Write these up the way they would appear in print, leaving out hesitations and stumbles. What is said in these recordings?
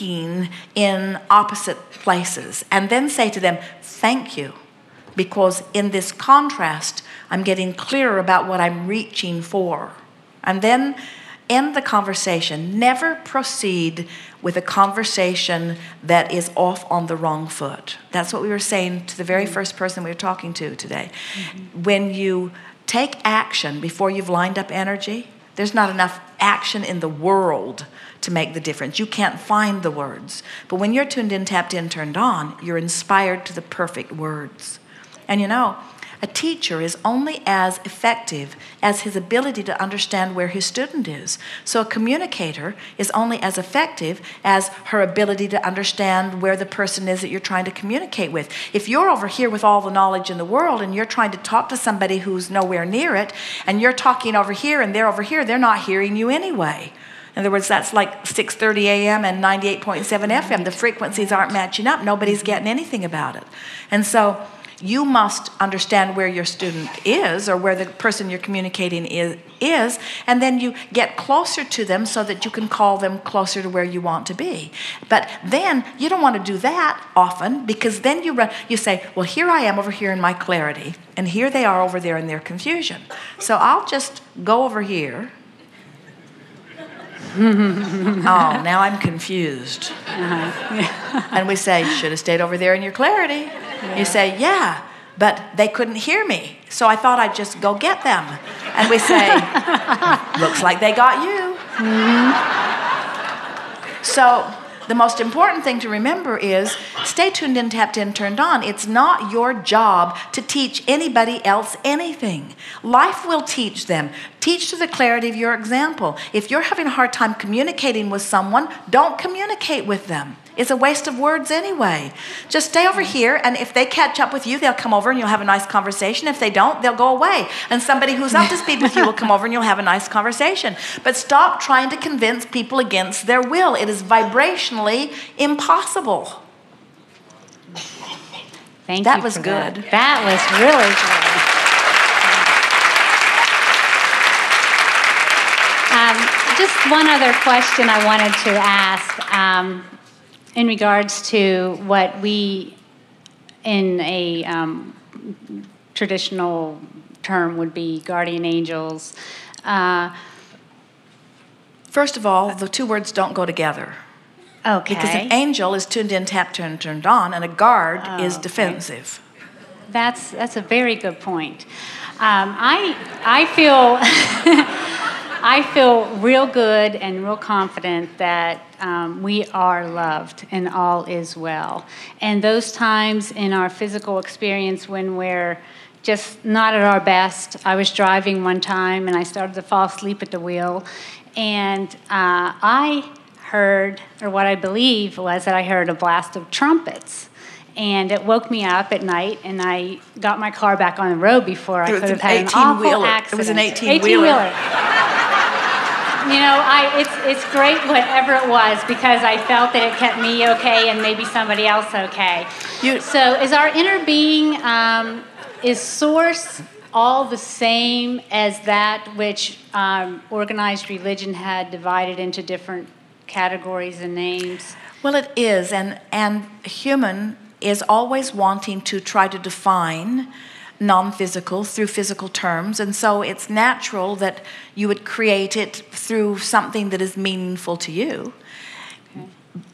speaking in opposite places, and then say to them, thank you, because in this contrast, I'm getting clearer about what I'm reaching for. And then end the conversation. Never proceed with a conversation that is off on the wrong foot. That's what we were saying to the very first person we were talking to today. Mm-hmm. When you take action before you've lined up energy, there's not enough action in the world to make the difference. You can't find the words. But when you're tuned in, tapped in, turned on, you're inspired to the perfect words. And you know, a teacher is only as effective as his ability to understand where his student is. So a communicator is only as effective as her ability to understand where the person is that you're trying to communicate with. If you're over here with all the knowledge in the world and you're trying to talk to somebody who's nowhere near it, and you're talking over here and they're over here, they're not hearing you anyway. In other words, that's like 6:30 a.m. and 98.7 FM. The frequencies aren't matching up. Nobody's getting anything about it. And so you must understand where your student is, or where the person you're communicating is, and then you get closer to them so that you can call them closer to where you want to be. But then you don't want to do that often, because then you say, well, here I am over here in my clarity, and here they are over there in their confusion. So I'll just go over here. Oh, now I'm confused. And we say, should have stayed over there in your clarity. Yeah. You say, yeah, but they couldn't hear me, so I thought I'd just go get them. And we say, looks like they got you. Mm-hmm. So the most important thing to remember is stay tuned in, tapped in, turned on. It's not your job to teach anybody else anything. Life will teach them. Teach to the clarity of your example. If you're having a hard time communicating with someone, don't communicate with them. It's a waste of words anyway. Just stay over here, and if they catch up with you, they'll come over and you'll have a nice conversation. If they don't, they'll go away. And somebody who's up to speed with you will come over and you'll have a nice conversation. But stop trying to convince people against their will. It is vibrationally impossible. Thank that you was for good. That was really good. Just one other question I wanted to ask. In regards to what we, in a traditional term, would be guardian angels. First of all, the two words don't go together. Okay. Because an angel is tuned in, tapped, turned on, and a guard is defensive. That's a very good point. I feel I feel real good and real confident that we are loved and all is well. And those times in our physical experience when we're just not at our best, I was driving one time and I started to fall asleep at the wheel, and I heard, or what I believe was that I heard a blast of trumpets. And it woke me up at night, and I got my car back on the road before I could have had an awful accident. It was an 18-wheeler. You know, it's great whatever it was, because I felt that it kept me okay and maybe somebody else okay. So is our inner being, is source all the same as that which organized religion had divided into different categories and names? Well, it is, and human is always wanting to try to define non-physical through physical terms, and so it's natural that you would create it through something that is meaningful to you. Okay.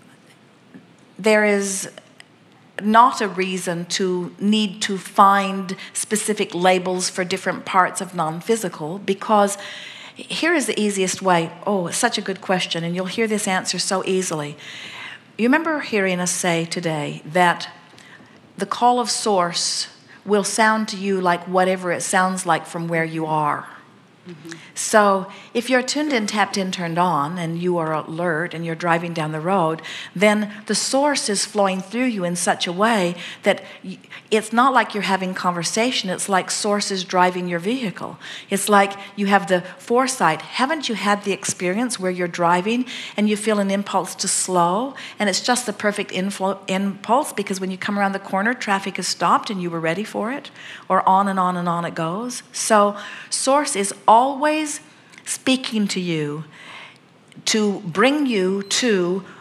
There is not a reason to need to find specific labels for different parts of non-physical, because here is the easiest way. Oh, it's such a good question, and you'll hear this answer so easily. You remember hearing us say today that the call of source will sound to you like whatever it sounds like from where you are. Mm-hmm. So if you're tuned in, tapped in, turned on, and you are alert and you're driving down the road, then the source is flowing through you in such a way that it's not like you're having conversation. It's like source is driving your vehicle. It's like you have the foresight. Haven't you had the experience where you're driving and you feel an impulse to slow, and it's just the perfect impulse, because when you come around the corner, traffic is stopped and you were ready for it, or on and on and on it goes. So source is always speaking to you to bring you to